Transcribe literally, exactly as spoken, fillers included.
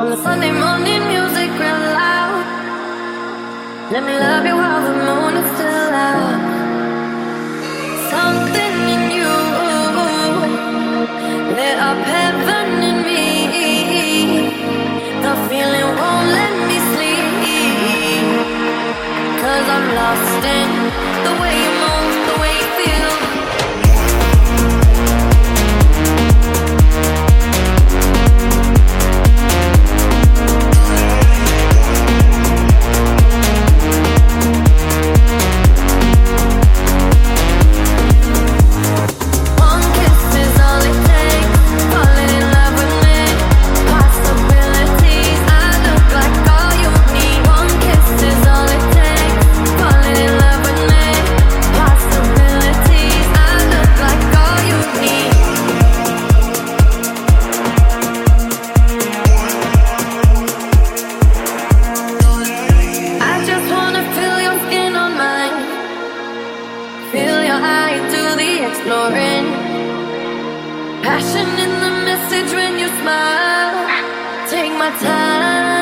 On the Sunday morning music real loud. Let me love you while the moon is still out. Something in you lit up heaven in me. The feeling won't let me sleep, 'cause I'm lost in the way you move, the way you feel. Exploring passion in the message when you smile. Take my time.